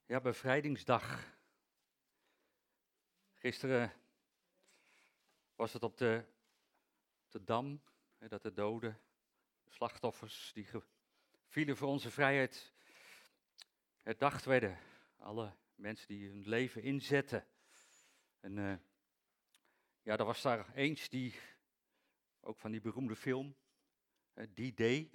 Ja, bevrijdingsdag. Gisteren was het op de Dam, dat de doden, de slachtoffers die vielen voor onze vrijheid herdacht werden. Alle mensen die hun leven inzetten. En ja, er was daar eens die, ook van die beroemde film, D-Day.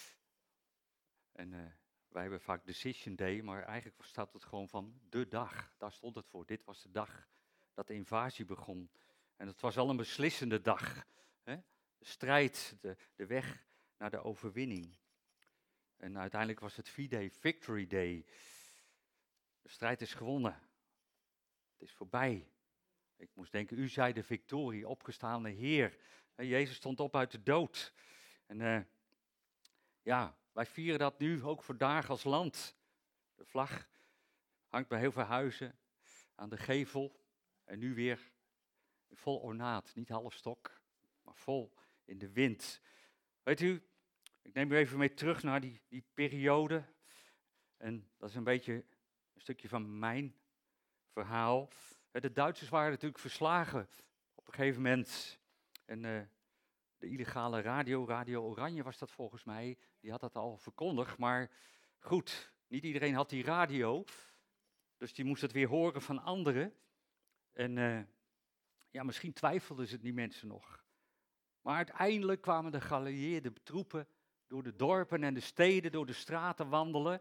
En wij hebben vaak Decision Day, maar eigenlijk staat het gewoon van de dag. Daar stond het voor. Dit was de dag dat de invasie begon. En het was al een beslissende dag. Hè? De strijd, de weg naar de overwinning. En uiteindelijk was het V-Day, Victory Day. De strijd is gewonnen. Het is voorbij. Ik moest denken, u zei de victorie, opgestaande Heer. En Jezus stond op uit de dood. En ja, wij vieren dat nu ook vandaag als land. De vlag hangt bij heel veel huizen aan de gevel. En nu weer vol ornaat, niet half stok, maar vol in de wind. Weet u, ik neem u even mee terug naar die periode. En dat is een beetje een stukje van mijn verhaal. De Duitsers waren natuurlijk verslagen op een gegeven moment. En de illegale Radio Oranje was dat volgens mij, die had dat al verkondigd. Maar goed, niet iedereen had die radio. Dus die moest het weer horen van anderen. En ja, misschien twijfelden ze die mensen nog. Maar uiteindelijk kwamen de geallieerde troepen door de dorpen en de steden, door de straten wandelen.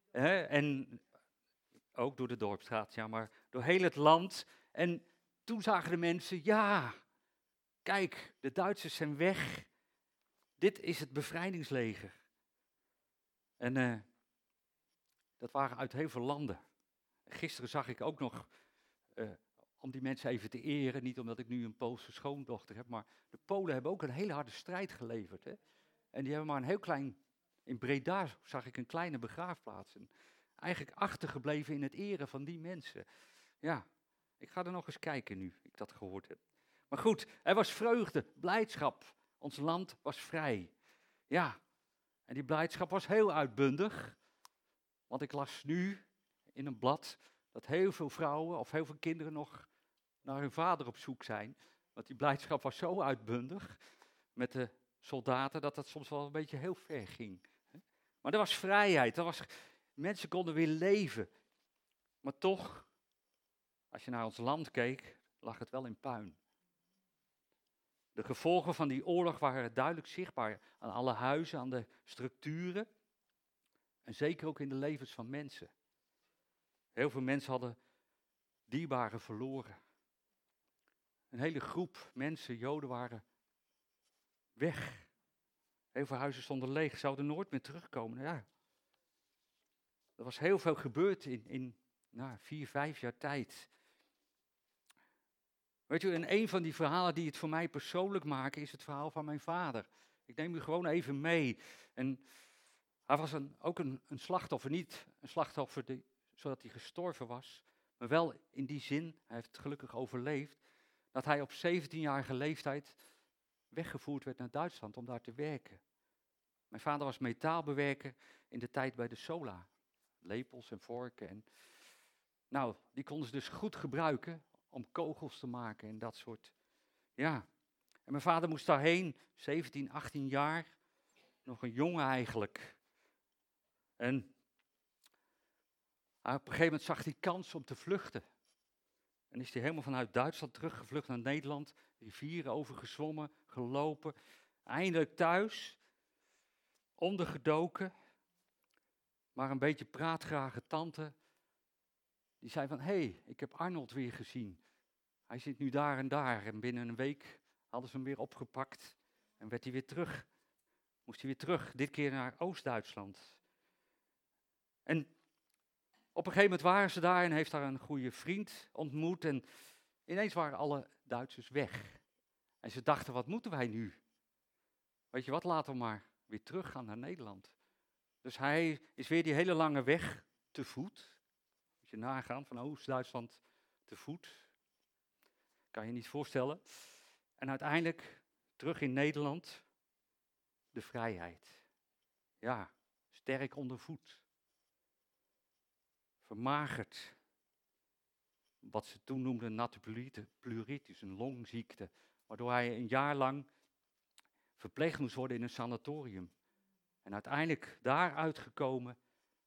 En ook door de dorpsstraat, ja, maar door heel het land. En toen zagen de mensen, ja, kijk, de Duitsers zijn weg. Dit is het bevrijdingsleger. En dat waren uit heel veel landen. Gisteren zag ik ook nog, om die mensen even te eren, niet omdat ik nu een Poolse schoondochter heb, maar de Polen hebben ook een hele harde strijd geleverd. Hè? En die hebben maar een heel klein, in Breda zag ik een kleine begraafplaats. En eigenlijk achtergebleven in het eren van die mensen. Ja, ik ga er nog eens kijken nu ik dat gehoord heb. Maar goed, er was vreugde, blijdschap. Ons land was vrij. Ja, en die blijdschap was heel uitbundig. Want ik las nu in een blad dat heel veel vrouwen of heel veel kinderen nog naar hun vader op zoek zijn. Want die blijdschap was zo uitbundig met de soldaten dat dat soms wel een beetje heel ver ging. Maar er was vrijheid, mensen konden weer leven. Maar toch, als je naar ons land keek, lag het wel in puin. De gevolgen van die oorlog waren duidelijk zichtbaar aan alle huizen, aan de structuren. En zeker ook in de levens van mensen. Heel veel mensen hadden dierbaren verloren. Een hele groep mensen, Joden, waren weg. Heel veel huizen stonden leeg, zouden nooit meer terugkomen. Ja. Er was heel veel gebeurd in 4, 5 jaar tijd. Weet u, en een van die verhalen die het voor mij persoonlijk maken, is het verhaal van mijn vader. Ik neem u gewoon even mee. En hij was ook een slachtoffer, niet een slachtoffer zodat hij gestorven was, maar wel in die zin, hij heeft het gelukkig overleefd, dat hij op 17-jarige leeftijd weggevoerd werd naar Duitsland om daar te werken. Mijn vader was metaalbewerker in de tijd bij de Sola. Lepels en vorken. En, nou, die konden ze dus goed gebruiken om kogels te maken en dat soort. Ja, en mijn vader moest daarheen, 17, 18 jaar, nog een jongen eigenlijk. En op een gegeven moment zag hij kans om te vluchten. En is hij helemaal vanuit Duitsland teruggevlucht naar Nederland, rivieren overgezwommen, gelopen, eindelijk thuis, ondergedoken, maar een beetje praatgrage tante, die zei van, hé, ik heb Arnold weer gezien. Hij zit nu daar en daar. En binnen een week hadden ze hem weer opgepakt en werd hij weer terug. Moest hij weer terug, dit keer naar Oost-Duitsland. En op een gegeven moment waren ze daar en heeft daar een goede vriend ontmoet. En ineens waren alle Duitsers weg. En ze dachten, wat moeten wij nu? Weet je wat, laten we maar weer teruggaan naar Nederland. Dus hij is weer die hele lange weg te voet. Moet je nagaan, van Oost-Duitsland te voet. Kan je niet voorstellen. En uiteindelijk terug in Nederland, de vrijheid. Ja, sterk onder voet. vermagerd. Wat ze toen noemden natte pleuritis, een longziekte. Waardoor hij een jaar lang verpleegd moest worden in een sanatorium. En uiteindelijk daaruit gekomen,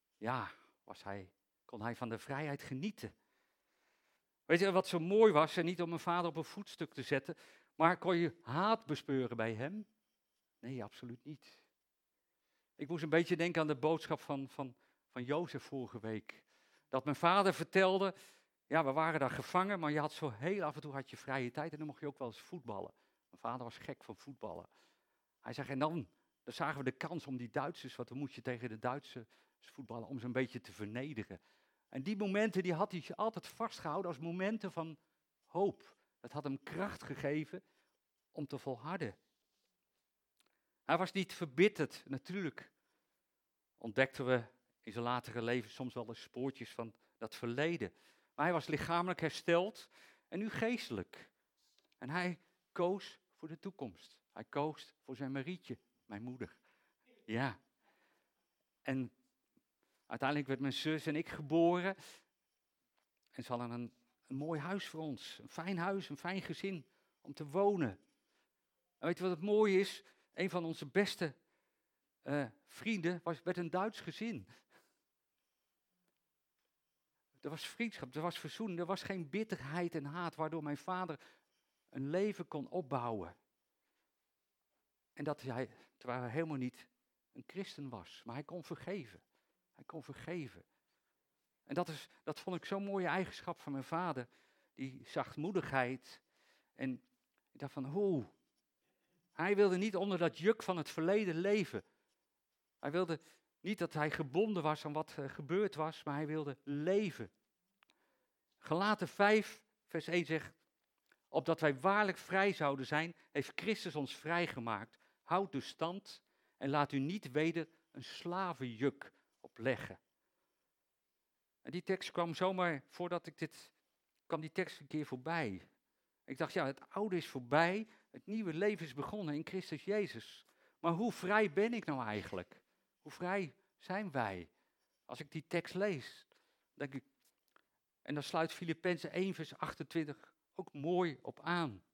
kon hij van de vrijheid genieten. Weet je wat zo mooi was? En niet om mijn vader op een voetstuk te zetten, maar kon je haat bespeuren bij hem? Nee, absoluut niet. Ik moest een beetje denken aan de boodschap van Jozef vorige week. Dat mijn vader vertelde, ja, we waren daar gevangen, maar je had zo heel af en toe had je vrije tijd en dan mocht je ook wel eens voetballen. Mijn vader was gek van voetballen. Hij zegt, en dan zagen we de kans om die Duitsers, want dan moet je tegen de Duitsers voetballen, om ze een beetje te vernederen. En die momenten die had hij altijd vastgehouden als momenten van hoop. Dat had hem kracht gegeven om te volharden. Hij was niet verbitterd, natuurlijk. Ontdekten we in zijn latere leven soms wel de spoortjes van dat verleden. Maar hij was lichamelijk hersteld en nu geestelijk. En hij koos voor de toekomst. Hij koos voor zijn Marietje, mijn moeder. Ja. En uiteindelijk werd mijn zus en ik geboren. En ze hadden een mooi huis voor ons. Een fijn huis, een fijn gezin om te wonen. En weet je wat het mooie is? Een van onze beste vrienden werd een Duits gezin. Er was vriendschap, er was verzoening, er was geen bitterheid en haat, waardoor mijn vader een leven kon opbouwen. En terwijl hij helemaal niet een christen was, maar hij kon vergeven. Hij kon vergeven. En dat vond ik zo'n mooie eigenschap van mijn vader, die zachtmoedigheid. En ik dacht van, hij wilde niet onder dat juk van het verleden leven. Hij wilde niet dat hij gebonden was aan wat gebeurd was, maar hij wilde leven. Galaten 5, vers 1 zegt, opdat wij waarlijk vrij zouden zijn, heeft Christus ons vrijgemaakt. Houd dus stand en laat u niet weder een slavenjuk opleggen. En die tekst kwam zomaar, kwam die tekst een keer voorbij. Ik dacht, ja, het oude is voorbij, het nieuwe leven is begonnen in Christus Jezus. Maar hoe vrij ben ik nou eigenlijk? Hoe vrij zijn wij? Als ik die tekst lees, denk ik, en dan sluit Filippenzen 1 vers 28 ook mooi op aan.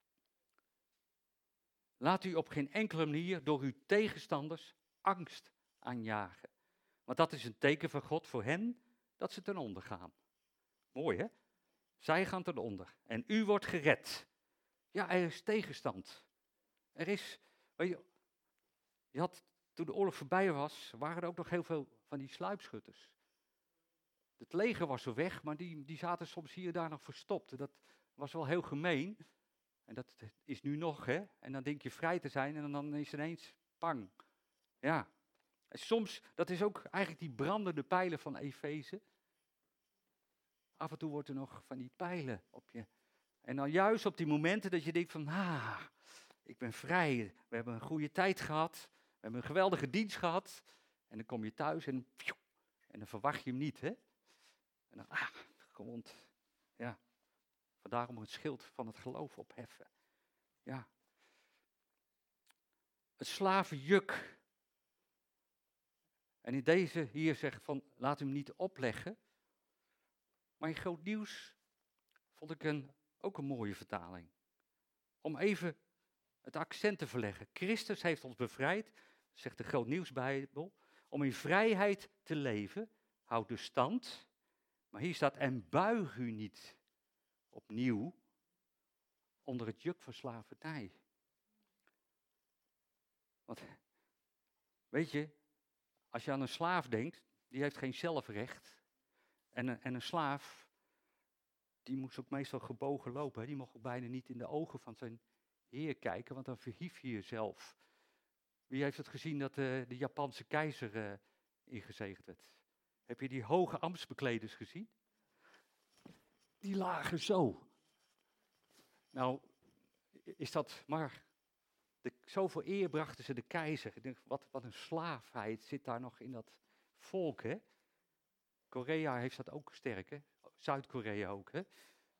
Laat u op geen enkele manier door uw tegenstanders angst aanjagen. Want dat is een teken van God voor hen dat ze ten onder gaan. Mooi hè? Zij gaan ten onder en u wordt gered. Ja, er is tegenstand. Je had, toen de oorlog voorbij was, waren er ook nog heel veel van die sluipschutters. Het leger was er weg, maar die zaten soms hier en daar nog verstopt. Dat was wel heel gemeen. En dat is nu nog, hè. En dan denk je vrij te zijn en dan is ineens pang. Ja. En soms, dat is ook eigenlijk die brandende pijlen van Efeze. Af en toe wordt er nog van die pijlen op je. En dan juist op die momenten dat je denkt van, ik ben vrij. We hebben een goede tijd gehad. We hebben een geweldige dienst gehad. En dan kom je thuis en dan verwacht je hem niet, hè. En dan, gewond. Ja. Vandaar om het schild van het geloof opheffen. Ja. Het slavenjuk. En in deze hier zegt van, laat hem niet opleggen. Maar in Groot Nieuws vond ik ook een mooie vertaling. Om even het accent te verleggen. Christus heeft ons bevrijd, zegt de Groot Nieuwsbijbel, om in vrijheid te leven. Houd dus stand. Maar hier staat, en buig u niet opnieuw onder het juk van slavernij. Want, weet je, als je aan een slaaf denkt, die heeft geen zelfrecht. En een slaaf, die moest ook meestal gebogen lopen. Hè? Die mocht ook bijna niet in de ogen van zijn heer kijken, want dan verhief je jezelf. Wie heeft het gezien dat de Japanse keizer ingezegend werd? Heb je die hoge ambtsbekleders gezien? Die lagen zo. Nou, is dat maar... Zoveel eer brachten ze de keizer. Ik denk, wat een slaafheid zit daar nog in dat volk, hè? Korea heeft dat ook sterk, hè? Zuid-Korea ook, hè?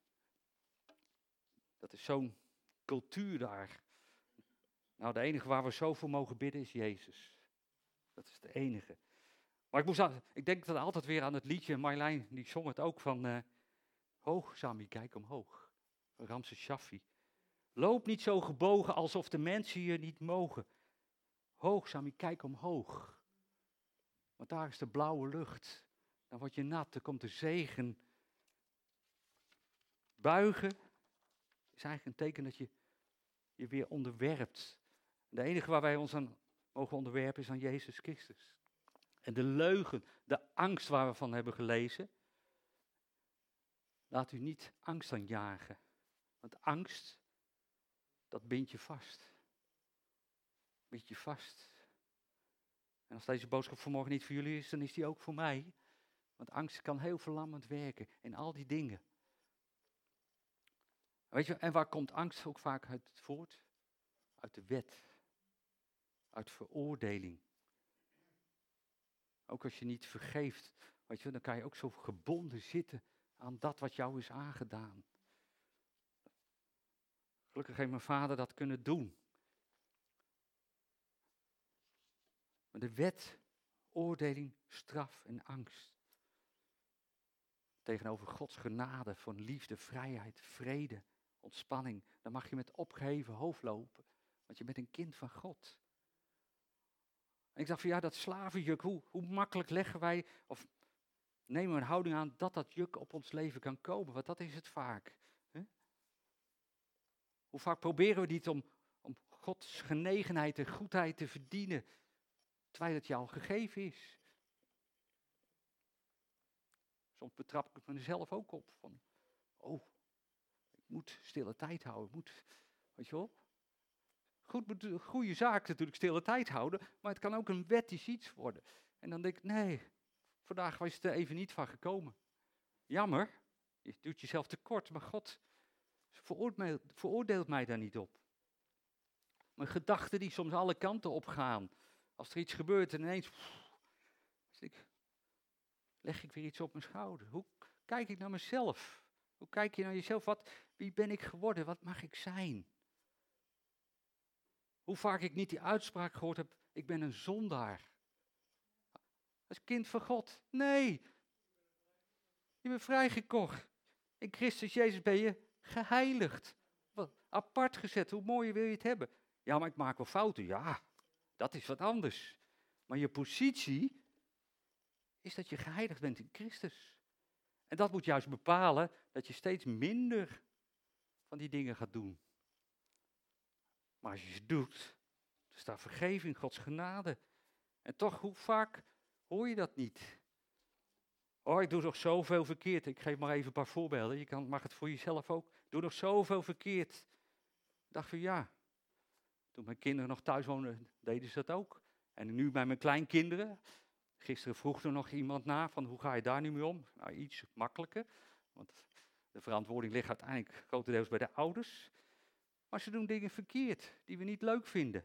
Dat is zo'n cultuur daar. Nou, de enige waar we zo voor mogen bidden is Jezus. Dat is de enige. Maar ik denk dan altijd weer aan het liedje, Marjolein die zong het ook van hoog, Sami, kijk omhoog. Ramses Shaffi. Loop niet zo gebogen alsof de mensen je niet mogen. Hoog, Sami, kijk omhoog. Want daar is de blauwe lucht. Dan word je nat, er komt de zegen. Buigen is eigenlijk een teken dat je je weer onderwerpt. De enige waar wij ons aan mogen onderwerpen is aan Jezus Christus. En de leugen, de angst waar we van hebben gelezen. Laat u niet angst aanjagen. Want angst, dat bindt je vast. Bindt je vast. En als deze boodschap vanmorgen niet voor jullie is, dan is die ook voor mij. Want angst kan heel verlammend werken in al die dingen. Weet je, en waar komt angst ook vaak uit voort? Uit de wet. Uit veroordeling. Ook als je niet vergeeft, weet je, dan kan je ook zo gebonden zitten aan dat wat jou is aangedaan. Gelukkig heeft mijn vader dat kunnen doen. Maar de wet, oordeling, straf en angst. Tegenover Gods genade van liefde, vrijheid, vrede, ontspanning. Dan mag je met opgeheven hoofd lopen, want je bent een kind van God. En ik dacht van ja, dat slavenjuk, hoe makkelijk leggen wij, of nemen we een houding aan dat juk op ons leven kan komen, want dat is het vaak. Hè? Hoe vaak proberen we niet om Gods genegenheid en goedheid te verdienen, terwijl het jou al gegeven is. Soms betrap ik mezelf ook op van, ik moet stille tijd houden, weet je wel. Goede zaak natuurlijk, stille tijd houden, maar het kan ook een wettisch iets worden. En dan denk ik, nee, vandaag was het er even niet van gekomen. Jammer, je doet jezelf tekort, maar God veroordeelt mij daar niet op. Mijn gedachten die soms alle kanten op gaan. Als er iets gebeurt en ineens leg ik weer iets op mijn schouder. Hoe kijk ik naar mezelf? Hoe kijk je naar jezelf? Wie ben ik geworden? Wat mag ik zijn? Hoe vaak ik niet die uitspraak gehoord heb, ik ben een zondaar. Als kind van God. Nee. Je bent vrijgekocht. In Christus Jezus ben je geheiligd. Wat apart gezet. Hoe mooi wil je het hebben? Ja, maar ik maak wel fouten. Ja, dat is wat anders. Maar je positie is dat je geheiligd bent in Christus. En dat moet juist bepalen dat je steeds minder van die dingen gaat doen. Maar als je ze doet, er staat vergeving, Gods genade. En toch, hoe vaak hoor je dat niet? Ik doe nog zoveel verkeerd. Ik geef maar even een paar voorbeelden. Je mag het voor jezelf ook. Ik doe nog zoveel verkeerd. Ik dacht van ja, toen mijn kinderen nog thuis woonden, deden ze dat ook. En nu bij mijn kleinkinderen. Gisteren vroeg er nog iemand na van hoe ga je daar nu mee om? Nou, iets makkelijker. Want de verantwoording ligt uiteindelijk grotendeels bij de ouders. Maar ze doen dingen verkeerd die we niet leuk vinden.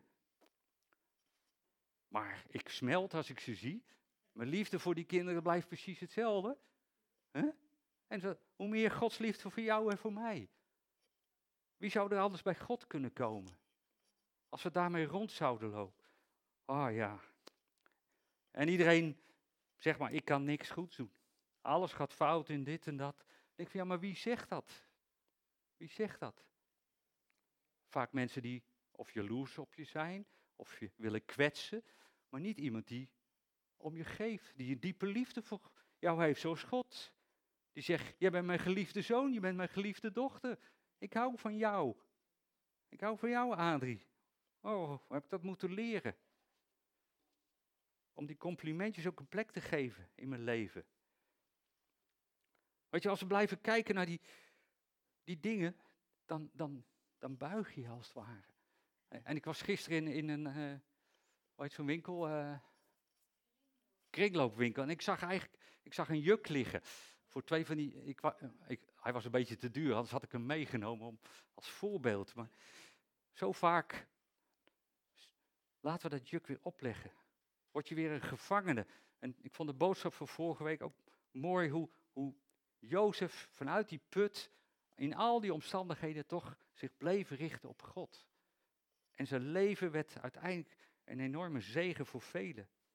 Maar ik smelt als ik ze zie. Mijn liefde voor die kinderen blijft precies hetzelfde. En hoe meer Gods liefde voor jou en voor mij. Wie zou er anders bij God kunnen komen? Als we daarmee rond zouden lopen. Ja. En iedereen zegt maar, ik kan niks goeds doen. Alles gaat fout in dit en dat. Dan denk ik van ja, maar wie zegt dat? Wie zegt dat? Vaak mensen die of jaloers op je zijn, of je willen kwetsen, maar niet iemand die om je geeft, die een diepe liefde voor jou heeft, zoals God. Die zegt, jij bent mijn geliefde zoon, je bent mijn geliefde dochter. Ik hou van jou. Ik hou van jou, Adrie. Hoe heb ik dat moeten leren? Om die complimentjes ook een plek te geven in mijn leven. Weet je, als we blijven kijken naar die dingen, dan buig je als het ware. En ik was gisteren in een, hoe heet zo'n winkel? Kringloopwinkel. En ik zag een juk liggen. Voor 2 van die, hij was een beetje te duur, anders had ik hem meegenomen als voorbeeld. Maar zo vaak, laten we dat juk weer opleggen. Word je weer een gevangene. En ik vond de boodschap van vorige week ook mooi hoe Jozef vanuit die put in al die omstandigheden toch zich bleef richten op God. En zijn leven werd uiteindelijk een enorme zegen voor velen.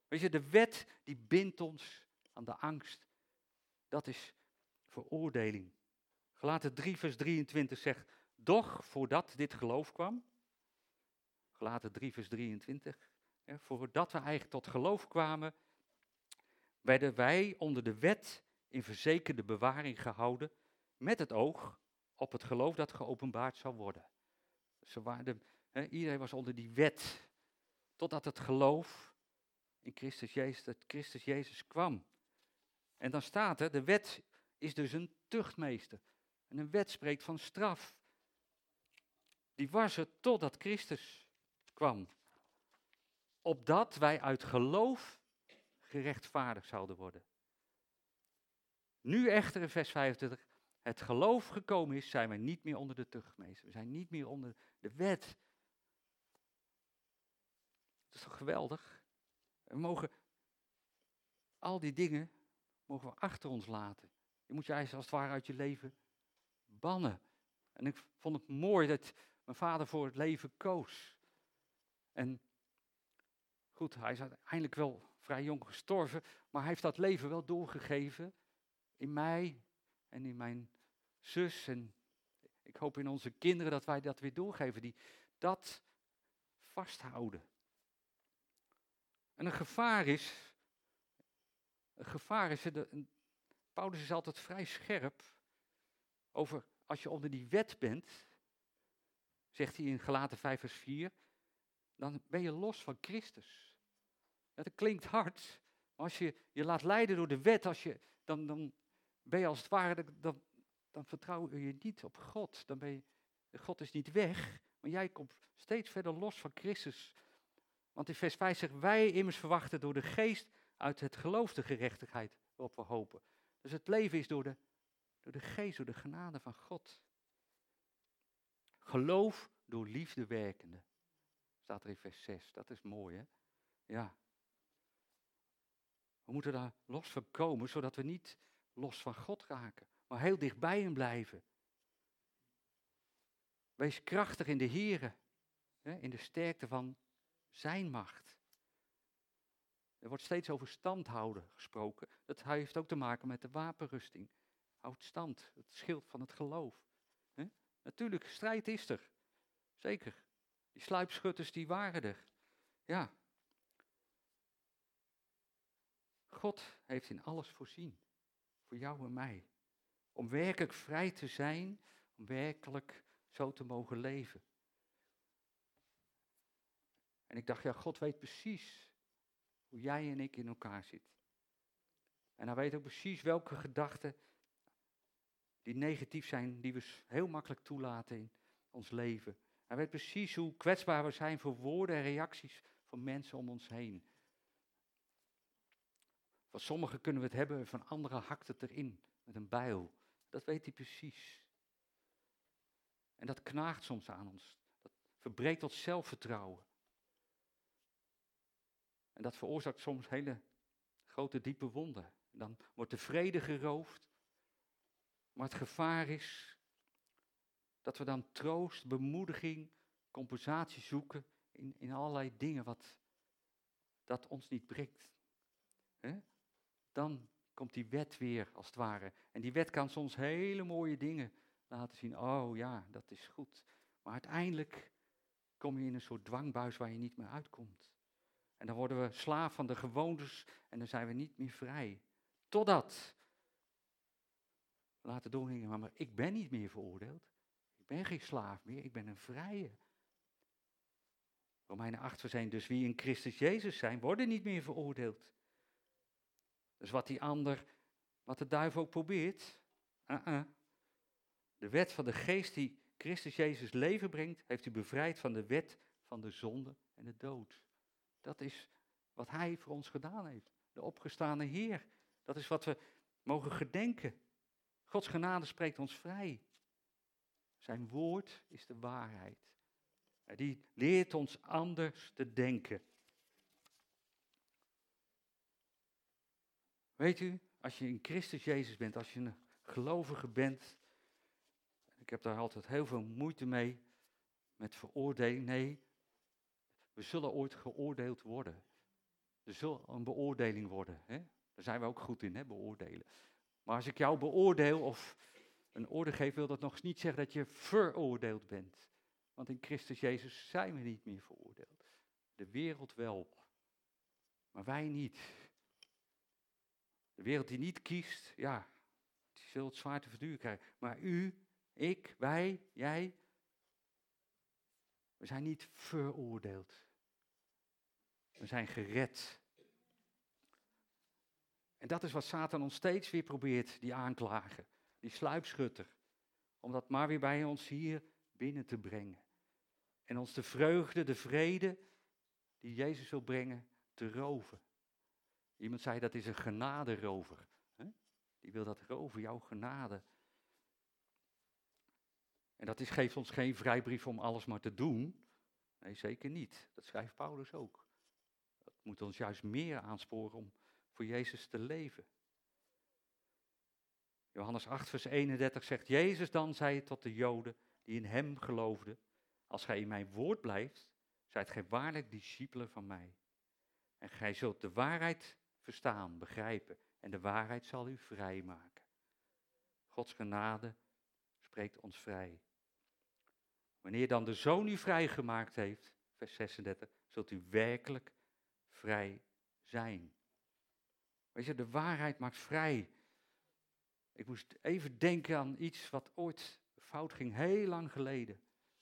Weet je, de wet die bindt ons aan de angst. Dat is veroordeling. Galaten 3 vers 23 zegt, doch voordat dit geloof kwam, Galaten 3 vers 23, voordat we eigenlijk tot geloof kwamen, werden wij onder de wet in verzekerde bewaring gehouden, met het oog op het geloof dat geopenbaard zou worden. Iedereen was onder die wet, totdat het geloof in Christus Jezus kwam. En dan staat er, de wet is dus een tuchtmeester. En een wet spreekt van straf. Die was er totdat Christus kwam. Opdat wij uit geloof gerechtvaardigd zouden worden. Nu echter in vers 25, het geloof gekomen is, zijn wij niet meer onder de tuchtmeester. We zijn niet meer onder de wet. Dat is toch geweldig? We mogen al die dingen mogen we achter ons laten. Je moet je eigenlijk als het ware uit je leven bannen. En ik vond het mooi dat mijn vader voor het leven koos. En goed, hij is uiteindelijk wel vrij jong gestorven, maar hij heeft dat leven wel doorgegeven in mij en in mijn zus. En ik hoop in onze kinderen dat wij dat weer doorgeven, die dat vasthouden. En een gevaar is, Paulus is altijd vrij scherp over als je onder die wet bent, zegt hij in Galaten 5 vers 4, dan ben je los van Christus. Ja, dat klinkt hard, maar als je je laat leiden door de wet, dan ben je als het ware, dan vertrouw je niet op God. God is niet weg, maar jij komt steeds verder los van Christus. Want in vers 5 zegt, wij immers verwachten door de geest uit het geloof de gerechtigheid waarop we hopen. Dus het leven is door de geest, door de genade van God. Geloof door liefde werkende. Staat er in vers 6. Dat is mooi, hè? Ja. We moeten daar los van komen, zodat we niet los van God raken, maar heel dicht bij hem blijven. Wees krachtig in de Here, in de sterkte van zijn macht. Er wordt steeds over standhouden gesproken. Dat heeft ook te maken met de wapenrusting. Houd stand, het schild van het geloof. Natuurlijk, strijd is er. Zeker. Die sluipschutters die waren er. Ja. God heeft in alles voorzien. Voor jou en mij. Om werkelijk vrij te zijn. Om werkelijk zo te mogen leven. En ik dacht, ja, God weet precies hoe jij en ik in elkaar zitten. En hij weet ook precies welke gedachten die negatief zijn, die we heel makkelijk toelaten in ons leven. Hij weet precies hoe kwetsbaar we zijn voor woorden en reacties van mensen om ons heen. Van sommigen kunnen we het hebben, van anderen hakt het erin met een bijl. Dat weet hij precies. En dat knaagt soms aan ons. Dat verbreekt ons zelfvertrouwen. En dat veroorzaakt soms hele grote, diepe wonden. En dan wordt de vrede geroofd. Maar het gevaar is dat we dan troost, bemoediging, compensatie zoeken in allerlei dingen wat dat ons niet brengt. Dan komt die wet weer, als het ware. En die wet kan soms hele mooie dingen laten zien. Oh ja, dat is goed. Maar uiteindelijk kom je in een soort dwangbuis waar je niet meer uitkomt. En dan worden we slaaf van de gewoontes en dan zijn we niet meer vrij. Totdat we laten doorhingen, maar ik ben niet meer veroordeeld. Ik ben geen slaaf meer, ik ben een vrije. Romeinen 8 vers 1, dus wie in Christus Jezus zijn, worden niet meer veroordeeld. Dus wat de duivel ook probeert. De wet van de geest die Christus Jezus leven brengt, heeft u bevrijd van de wet van de zonde en de dood. Dat is wat hij voor ons gedaan heeft. De opgestane Heer. Dat is wat we mogen gedenken. Gods genade spreekt ons vrij. Zijn woord is de waarheid. En die leert ons anders te denken. Weet u, als je in Christus Jezus bent, als je een gelovige bent, ik heb daar altijd heel veel moeite mee, met veroordeling. Nee, we zullen ooit geoordeeld worden. Er zal een beoordeling worden. Hè? Daar zijn we ook goed in, hè? Beoordelen. Maar als ik jou beoordeel of een oordeel geef, wil dat nog niet zeggen dat je veroordeeld bent. Want in Christus Jezus zijn we niet meer veroordeeld. De wereld wel, maar wij niet. De wereld die niet kiest, ja, die zult het zwaar te verduren krijgen. Maar u, ik, wij, jij, we zijn niet veroordeeld. We zijn gered. En dat is wat Satan ons steeds weer probeert, die aanklager, die sluipschutter. Om dat maar weer bij ons hier binnen te brengen. En ons de vreugde, de vrede die Jezus wil brengen, te roven. Iemand zei dat is een genaderover. Hè? Die wil dat roven, jouw genade. En dat geeft ons geen vrijbrief om alles maar te doen. Nee, zeker niet. Dat schrijft Paulus ook. Dat moet ons juist meer aansporen om voor Jezus te leven. Johannes 8 vers 31 zegt, Jezus dan zei tot de Joden die in hem geloofden, als gij in mijn woord blijft, zijt gij waarlijk discipelen van mij. En gij zult de waarheid verstaan, begrijpen, en de waarheid zal u vrijmaken. Gods genade spreekt ons vrij. Wanneer dan de Zoon u vrijgemaakt heeft, vers 36, zult u werkelijk vrij zijn. Weet je, de waarheid maakt vrij. Ik moest even denken aan iets wat ooit fout ging, heel lang geleden.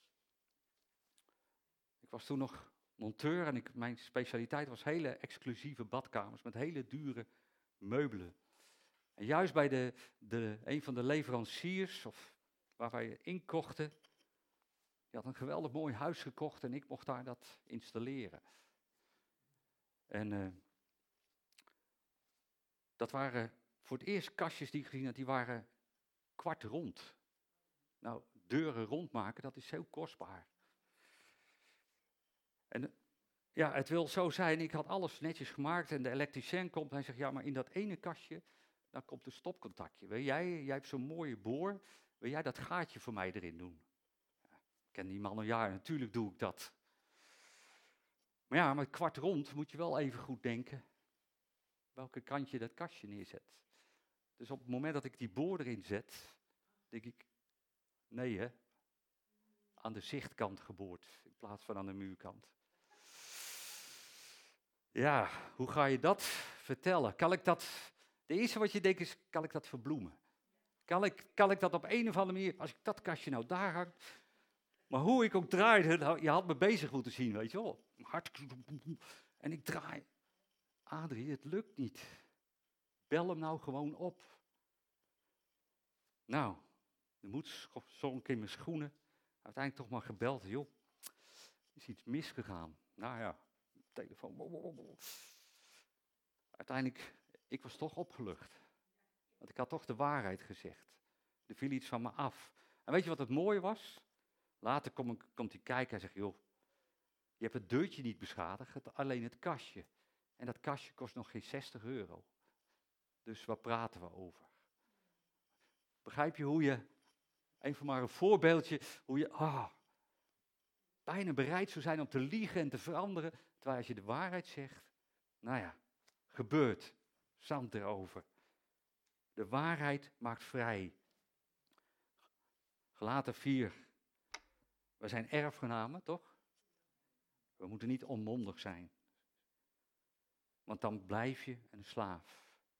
Ik was toen nog monteur en mijn specialiteit was hele exclusieve badkamers met hele dure meubelen. En juist bij een van de leveranciers, of waar wij inkochten, die had een geweldig mooi huis gekocht en ik mocht daar dat installeren. En dat waren voor het eerst kastjes die ik gezien had, die waren kwart rond. Nou, deuren rondmaken, dat is heel kostbaar. En ja, het wil zo zijn, ik had alles netjes gemaakt en de elektricien komt en hij zegt, ja, maar in dat ene kastje, dan komt een stopcontactje. Weet jij hebt zo'n mooie boor, wil jij dat gaatje voor mij erin doen? Ja, ik ken die man al jaren, natuurlijk doe ik dat. Maar ja, met kwart rond moet je wel even goed denken welke kant je dat kastje neerzet. Dus op het moment dat ik die boor erin zet, denk ik, nee hè, aan de zichtkant geboord in plaats van aan de muurkant. Ja, hoe ga je dat vertellen? Kan ik dat, de eerste wat je denkt is, kan ik dat verbloemen? Kan ik dat op een of andere manier, als ik dat kastje nou daar hang, maar hoe ik ook draaide, nou, je had me bezig moeten zien, weet je wel. Hard, en ik draai. Adrie, het lukt niet. Bel hem nou gewoon op. Nou, de moed zonk in mijn schoenen. Uiteindelijk toch maar gebeld. Joh, is iets misgegaan. Nou ja, telefoon. Uiteindelijk, ik was toch opgelucht. Want ik had toch de waarheid gezegd. Er viel iets van me af. En weet je wat het mooie was? Later komt hij kijken en zegt, joh, je hebt het deurtje niet beschadigd, alleen het kastje. En dat kastje kost nog geen €60. Dus waar praten we over? Begrijp je hoe je, even maar een voorbeeldje, hoe je bijna bereid zou zijn om te liegen en te veranderen, terwijl als je de waarheid zegt, nou ja, gebeurt, zand erover. De waarheid maakt vrij. Galaten 4, we zijn erfgenamen, toch? We moeten niet onmondig zijn, want dan blijf je een slaaf.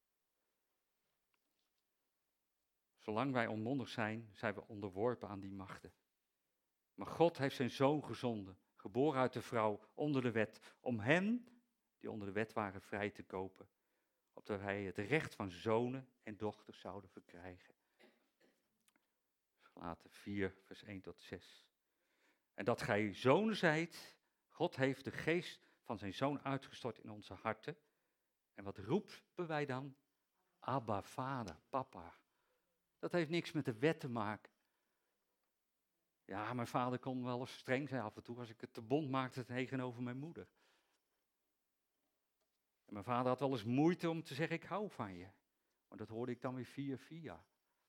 Zolang wij onmondig zijn, zijn we onderworpen aan die machten. Maar God heeft zijn zoon gezonden, geboren uit de vrouw, onder de wet, om hen, die onder de wet waren, vrij te kopen, opdat wij het recht van zonen en dochters zouden verkrijgen. Galaten 4, vers 1 tot 6. En dat gij zonen zijt, God heeft de geest van zijn zoon uitgestort in onze harten. En wat roepen wij dan? Abba, vader, papa. Dat heeft niks met de wet te maken. Ja, mijn vader kon wel eens streng zijn af en toe als ik het te bond maakte tegenover mijn moeder. En mijn vader had wel eens moeite om te zeggen, ik hou van je. Maar dat hoorde ik dan weer via.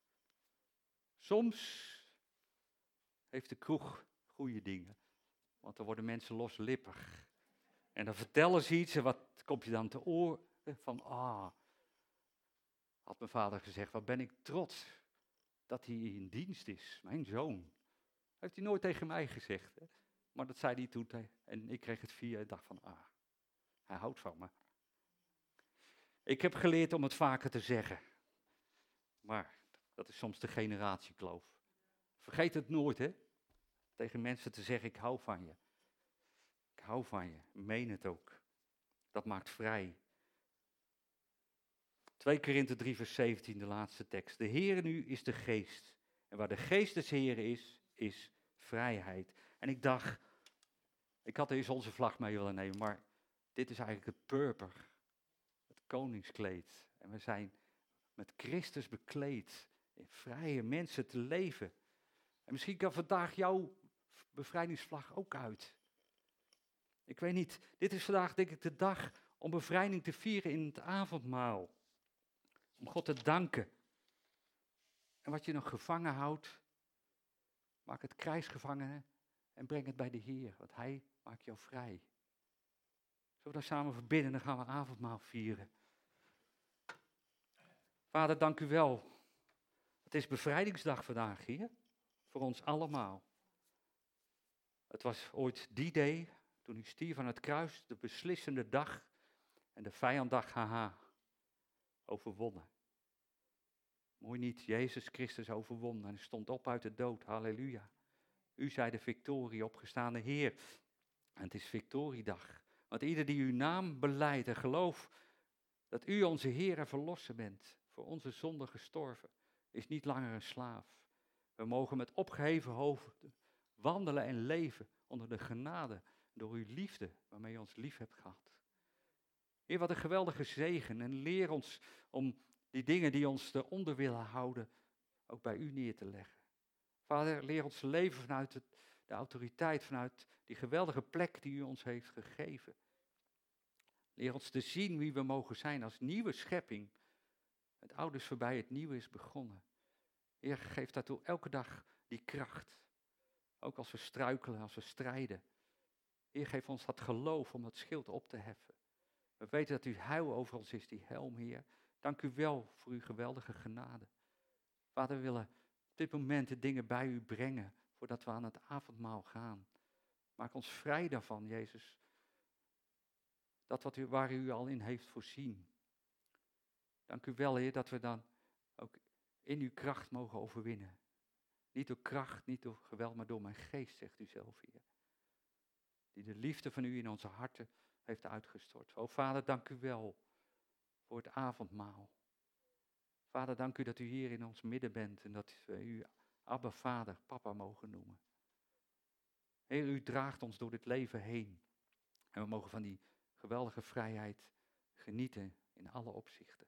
Soms heeft de kroeg goede dingen, want dan worden mensen loslippig. En dan vertellen ze iets en wat komt je dan te oren? Van, had mijn vader gezegd, wat ben ik trots dat hij in dienst is, mijn zoon. Heeft hij nooit tegen mij gezegd. Hè? Maar dat zei hij toen en ik kreeg het via en dacht van, hij houdt van me. Ik heb geleerd om het vaker te zeggen. Maar dat is soms de generatiekloof. Vergeet het nooit, hè. Tegen mensen te zeggen, ik hou van je. Ik hou van je. Meen het ook. Dat maakt vrij. 2 Korinthe 3 vers 17, de laatste tekst. De Heere nu is de geest. En waar de geest des Heeren is vrijheid. En ik dacht, ik had eerst onze vlag mee willen nemen, maar dit is eigenlijk het purper. Het koningskleed. En we zijn met Christus bekleed. In vrije mensen te leven. En misschien kan vandaag jouw bevrijdingsvlag ook uit. Ik weet niet, dit is vandaag denk ik de dag om bevrijding te vieren in het avondmaal. Om God te danken. En wat je nog gevangen houdt, maak het krijgsgevangene en breng het bij de Heer, want Hij maakt jou vrij. Zullen we daar samen verbidden, dan gaan we avondmaal vieren. Vader, dank u wel. Het is bevrijdingsdag vandaag, Heer, voor ons allemaal. Het was ooit die day, toen u stierf aan het kruis, de beslissende dag en de vijand dacht, haha, overwonnen. Mooi niet, Jezus Christus overwon en stond op uit de dood, halleluja. U zei de victorie, opgestaande Heer. En het is victoriedag. Want ieder die uw naam belijdt en gelooft dat u onze Heer en Verlosser bent, voor onze zonde gestorven, is niet langer een slaaf. We mogen met opgeheven hoofden wandelen en leven onder de genade door uw liefde waarmee u ons lief hebt gehad. Heer, wat een geweldige zegen en leer ons om die dingen die ons eronder willen houden ook bij u neer te leggen. Vader, leer ons leven vanuit de autoriteit, vanuit die geweldige plek die u ons heeft gegeven. Leer ons te zien wie we mogen zijn als nieuwe schepping. Het oude is voorbij, het nieuwe is begonnen. Heer, geef daartoe elke dag die kracht. Ook als we struikelen, als we strijden. Heer, geef ons dat geloof om dat schild op te heffen. We weten dat uw heil over ons is, die helm, Heer. Dank u wel voor uw geweldige genade. Vader, we willen op dit moment de dingen bij u brengen, voordat we aan het avondmaal gaan. Maak ons vrij daarvan, Jezus. Dat waar u al in heeft voorzien. Dank u wel, Heer, dat we dan ook in uw kracht mogen overwinnen. Niet door kracht, niet door geweld, maar door mijn geest, zegt u zelf, Heer. Die de liefde van u in onze harten heeft uitgestort. O Vader, dank u wel voor het avondmaal. Vader, dank u dat u hier in ons midden bent en dat we u Abba, Vader, Papa mogen noemen. Heer, u draagt ons door dit leven heen. En we mogen van die geweldige vrijheid genieten in alle opzichten.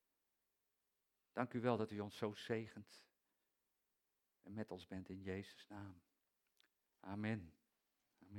Dank u wel dat u ons zo zegent en met ons bent in Jezus' naam. Amen.